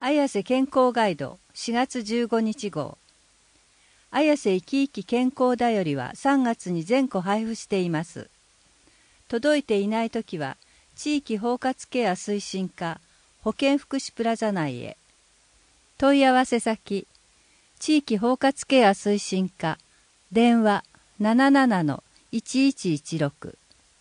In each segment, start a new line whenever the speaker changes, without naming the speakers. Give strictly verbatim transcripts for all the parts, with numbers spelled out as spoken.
綾瀬健康ガイドしがつじゅうごにち号。綾瀬いきいき健康だよりはさんがつに全個配布しています。届いていないときは、地域包括ケア推進課保健福祉プラザ内へ。問い合わせ先、地域包括ケア推進課、電話 ななななのいちいちいちろく。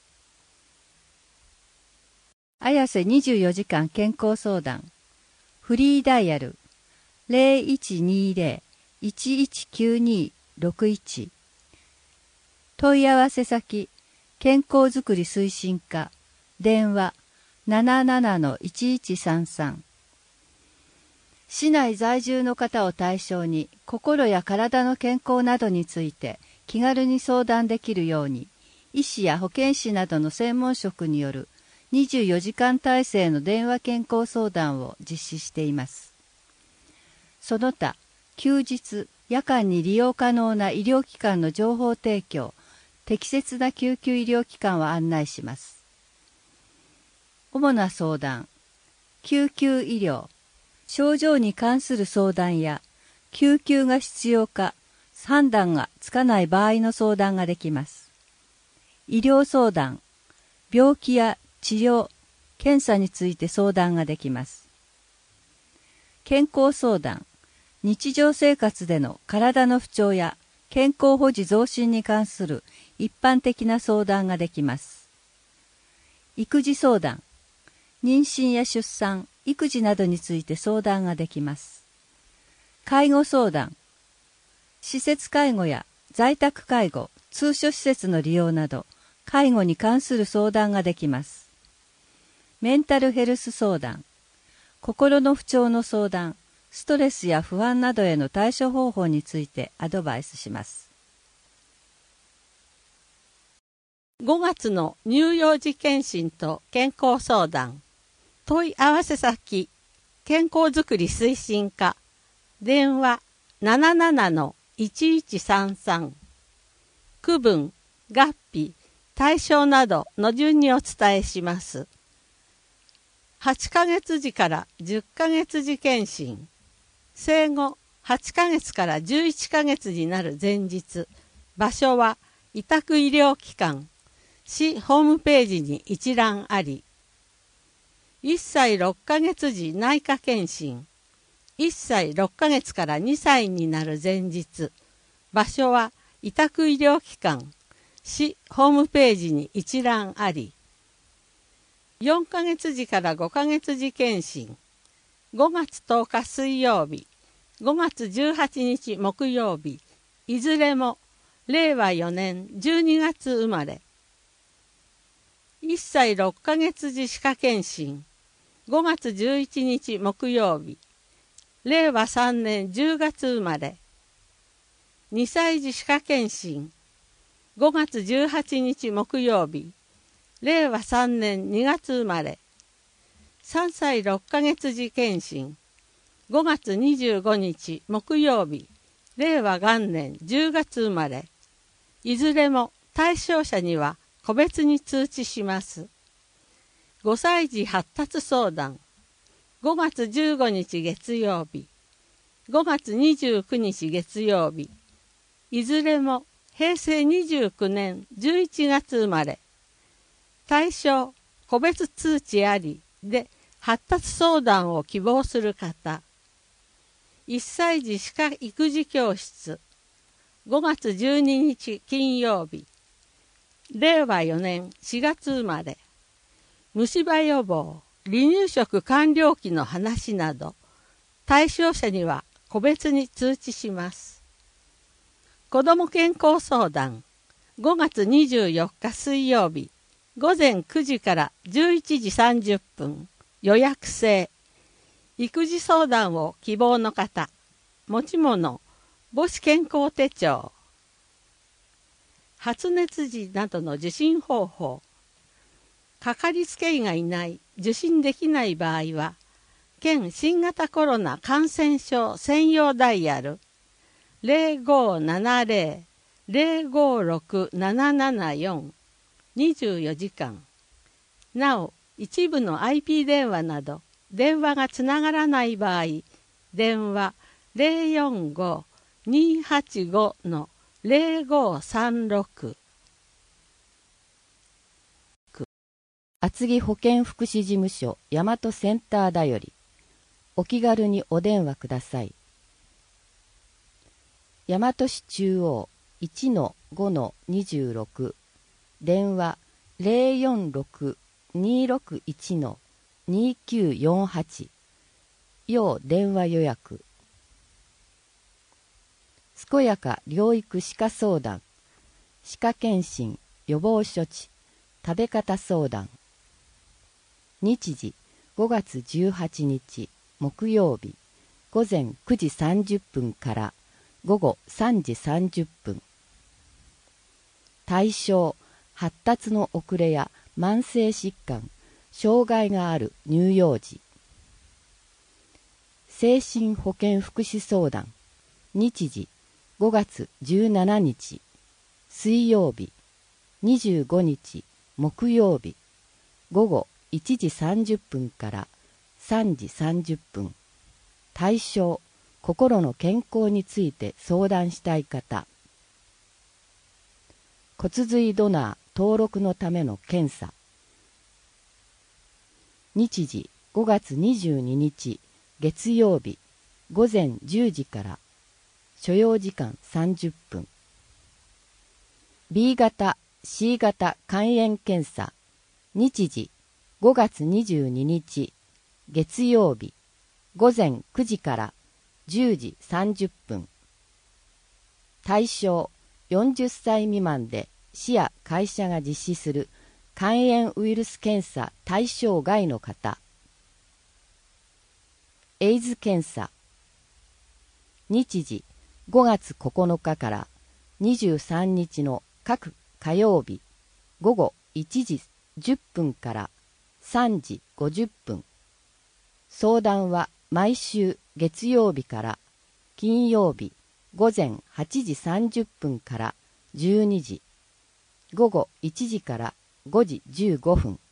綾瀬にじゅうよじかん健康相談。フリーダイヤル ゼロいちにゼロ いちいちきゅうにろくいち。問い合わせ先、健康づくり推進課、電話 ななななのいちいちさんさん。市内在住の方を対象に心や体の健康などについて気軽に相談できるように、医師や保健師などの専門職によるにじゅうよじかん体制の電話健康相談を実施しています。その他、休日、夜間に利用可能な医療機関の情報提供、適切な救急医療機関を案内します。主な相談、救急医療、症状に関する相談や、救急が必要か、判断がつかない場合の相談ができます。医療相談、病気や治療、検査について相談ができます。健康相談、日常生活での体の不調や健康保持増進に関する一般的な相談ができます。育児相談、妊娠や出産、育児などについて相談ができます。介護相談、施設介護や在宅介護、通所施設の利用など、介護に関する相談ができます。メンタルヘルス相談、心の不調の相談、ストレスや不安などへの対処方法についてアドバイスします。
ごがつの乳幼児健診と健康相談。問い合わせ先、健康づくり推進課、電話 ななななのいちいちさんさん。区分、合否、対象などの順にお伝えします。はちかげつじからじゅっかげつじ健診。生後はちかげつからじゅういっかげつになる前日。場所は委託医療機関。市ホームページに一覧あり。いっさいろっかげつじ内科検診。いっさいろっかげつからにさいになる前日。場所は委託医療機関。市ホームページに一覧あり。よんかげつじからごかげつじ検診。ごがつとおか水曜日、ごがつじゅうはちにち木曜日、いずれもれいわよねんじゅうにがつ生まれ。いっさいろっかげつじ歯科検診。ごがつじゅういちにち木曜日、れいわさんねんじゅうがつ生まれ。にさいじ歯科検診。ごがつじゅうはちにち木曜日、れいわさんねんにがつ生まれ。さんさいろっかげつじ検診。ごがつにじゅうごにち木曜日、れいわがんねんじゅうがつ生まれ。いずれも対象者には個別に通知します。ごさいじ発達相談。ごがつじゅうごにち月曜日、ごがつにじゅうくにち月曜日。いずれもへいせいにじゅうきゅうねんじゅういちがつ生まれ。対象、個別通知ありで発達相談を希望する方。いっさいじ歯科育児教室。ごがつじゅうににち金曜日。れいわよねんしがつ生まれ。虫歯予防、離乳食完了期の話など、対象者には個別に通知します。子ども健康相談。ごがつにじゅうよっか水曜日。ごぜんくじからじゅういちじさんじゅっぷん、予約制。育児相談を希望の方、持ち物、母子健康手帳。発熱時などの受診方法。かかりつけ医がいない、受診できない場合は、県新型コロナ感染症専用ダイヤルゼロごーななゼロ ゼロごーろくななななよんにじゅうよじかん。なお、一部の アイピー 電話など電話がつながらない場合、電話 ゼロよんご にーはちご のゼロごさんろく。
厚木保健福祉事務所大和センターだより、お気軽にお電話ください。大和市中央 いちのごのにじゅうろく、電話 ゼロよんろく にーろくいち のにきゅうよんはち、要電話予約。健やか療育歯科相談、歯科検診、予防処置、食べ方相談。日時ごがつじゅうはちにち木曜日、午前くじさんじゅっぷんから午後さんじさんじゅっぷん。対象、発達の遅れや慢性疾患、障害がある乳幼児。精神保健福祉相談。日時ごがつじゅうしちにち水曜日、にじゅうごにち木曜日、午後いちじさんじゅっぷんからさんじさんじゅっぷん。対象、心の健康について相談したい方。骨髄ドナー登録のための検査。日時ごがつにじゅうににち月曜日、午前じゅうじから所要時間さんじゅっぷん。B 型、C 型肝炎検査。日時ごがつにじゅうににち月曜日、午前くじからじゅうじさんじゅっぷん。対象、よんじゅっさい未満で市や会社が実施する肝炎ウイルス検査対象外の方。エイズ検査。日時ごがつここのかからにじゅうさんにちの各火曜日、午後いちじじゅっぷんからさんじごじゅっぷん。相談は毎週月曜日から金曜日午前はちじさんじゅっぷんからじゅうにじ、午後いちじからごじじゅうごふん。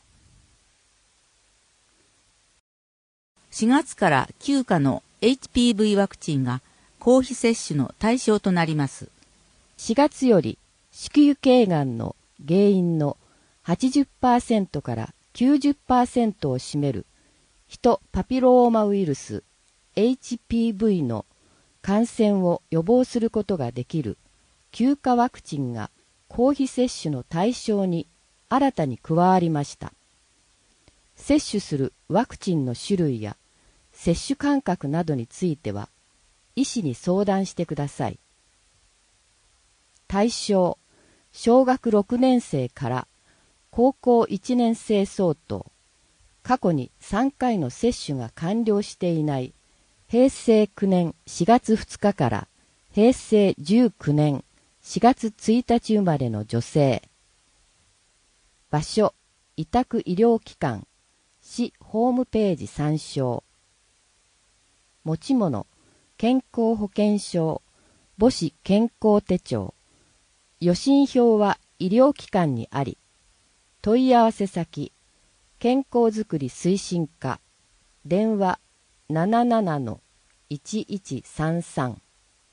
しがつからきゅうかの エイチピーブイ ワクチンが公費接種の対象となります。
しがつより子宮頸がんの原因の はちじゅっパーセント から きゅうじゅっパーセント を占めるヒトパピローマウイルス エイチピーブイ の感染を予防することができるきゅうかワクチンが公費接種の対象に新たに加わりました。接種するワクチンの種類や接種間隔などについては医師に相談してください。対象、小学ろくねんせいから高校いちねんせい相当、過去にさんかいの接種が完了していないへいせいきゅうねんしがつふつかからへいせいじゅうきゅうねんしがつついたち生まれの女性。場所、委託医療機関、市ホームページ参照。持ち物、健康保険証、母子健康手帳。予診票は医療機関にあり、問い合わせ先、健康づくり推進課、電話 ななななのいちいちさんさん。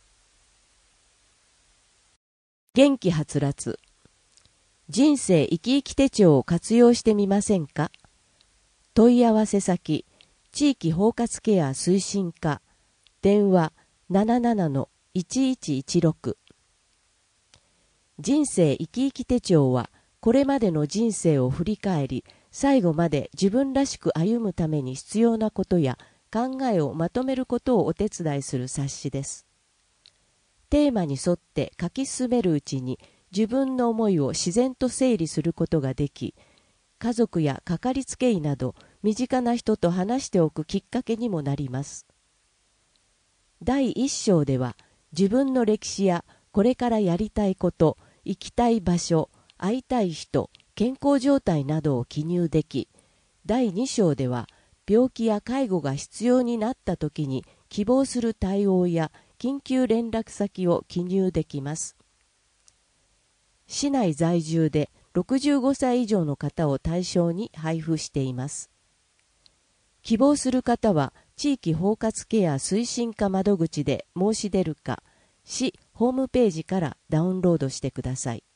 元気はつらつ。人生生き生き手帳を活用してみませんか？問い合わせ先、地域包括ケア推進課、電話 ななななのいちいちいちろく。人生生き生き手帳は、これまでの人生を振り返り、最後まで自分らしく歩むために必要なことや考えをまとめることをお手伝いする冊子です。テーマに沿って書き進めるうちに自分の思いを自然と整理することができ、家族やかかりつけ医など身近な人と話しておくきっかけにもなります。だいいっ章では自分の歴史やこれからやりたいこと、行きたい場所、会いたい人、健康状態などを記入でき、だいに章では病気や介護が必要になった時に希望する対応や緊急連絡先を記入できます。市内在住でろくじゅうごさい以上の方を対象に配布しています。 希望する方は地域包括ケア推進課窓口で申し出るか、市ホームページからダウンロードしてください。